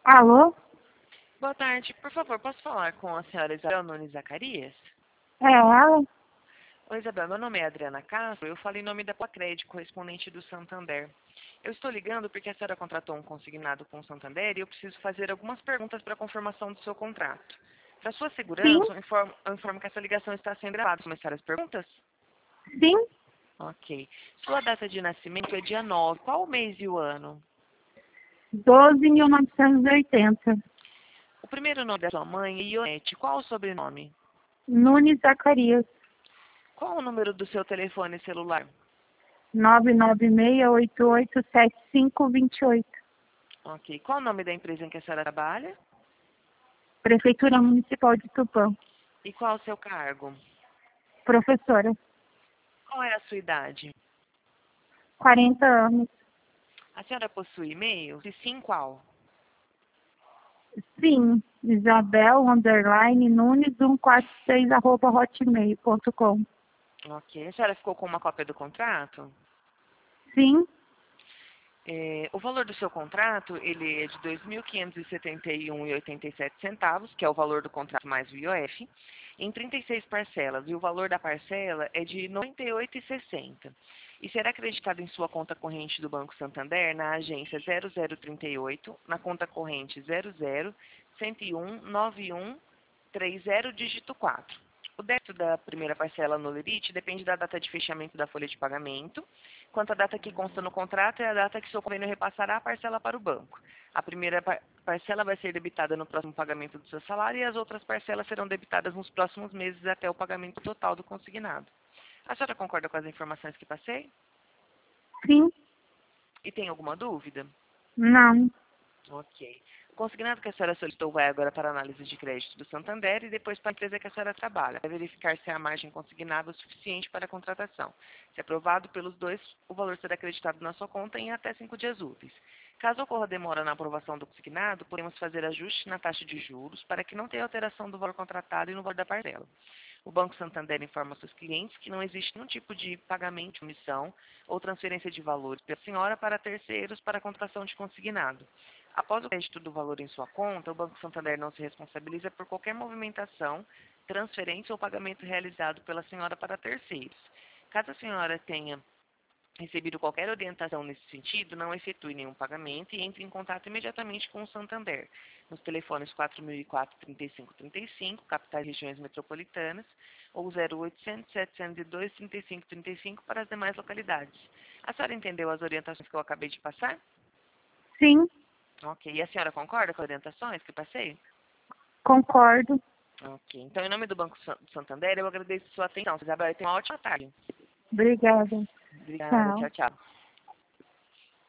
Alô? Boa tarde, por favor, posso falar com a senhora Isabel Nunes Zacarias? É ela? Oi, Isabel, meu nome é Adriana Castro, eu falo em nome da Placred, correspondente do Santander. Eu estou ligando porque a senhora contratou um consignado com o Santander e eu preciso fazer algumas perguntas para a confirmação do seu contrato. Para sua Sim, segurança, eu informo que essa ligação está sendo gravada. Começar as perguntas? sim. Ok. Sua data de nascimento é dia 9. Qual o mês e o ano? 12.980. O primeiro nome da sua mãe é Ionete. Qual o sobrenome? Nunes Zacarias. Qual o número do seu telefone celular? 996887528. Ok. Qual o nome da empresa em que a senhora trabalha? Prefeitura Municipal de Tupã. E qual o seu cargo? Professora. Qual é a sua idade? 40 anos. A senhora possui e-mail? Se sim, qual? Sim. Isabel_Nunes146@hotmail.com. Ok. A senhora ficou com uma cópia do contrato? Sim, O valor do seu contrato, ele é de R$ 2.571,87, que é o valor do contrato mais o IOF, em 36 parcelas. E o valor da parcela é de R$ 98,60. E será acreditado em sua conta corrente do Banco Santander, na agência 0038, na conta corrente 00-101-9130, dígito 4. O débito da primeira parcela no limite depende da data de fechamento da folha de pagamento, quanto a data que consta no contrato é a data que seu convênio repassará a parcela para o banco. A primeira parcela vai ser debitada no próximo pagamento do seu salário e as outras parcelas serão debitadas nos próximos meses até o pagamento total do consignado. A senhora concorda com as informações que passei? sim, E tem alguma dúvida? não. Ok. O consignado que a senhora solicitou vai agora para a análise de crédito do Santander e depois para a empresa que a senhora trabalha, para verificar se a margem consignada é o suficiente para a contratação. Se aprovado pelos dois, o valor será acreditado na sua conta em até 5 dias úteis. Caso ocorra demora na aprovação do consignado, podemos fazer ajuste na taxa de juros para que não tenha alteração do valor contratado e no valor da parcela. O Banco Santander informa seus clientes que não existe nenhum tipo de pagamento de comissão ou transferência de valores pela senhora para terceiros para a contratação de consignado. Após o crédito do valor em sua conta, o Banco Santander não se responsabiliza por qualquer movimentação, transferência ou pagamento realizado pela senhora para terceiros. Caso a senhora tenha recebido qualquer orientação nesse sentido, não efetue nenhum pagamento e entre em contato imediatamente com o Santander, nos telefones 4004-3535, capitais e regiões metropolitanas, ou 0800-702-3535 para as demais localidades. A senhora entendeu as orientações que eu acabei de passar? Sim, Ok. E a senhora concorda com as orientações que passei? concordo. Ok. Então, em nome do Banco Santander, eu agradeço a sua atenção. Isabel, tenha uma ótima tarde. Obrigada. Obrigada. Tchau. Tchau, tchau.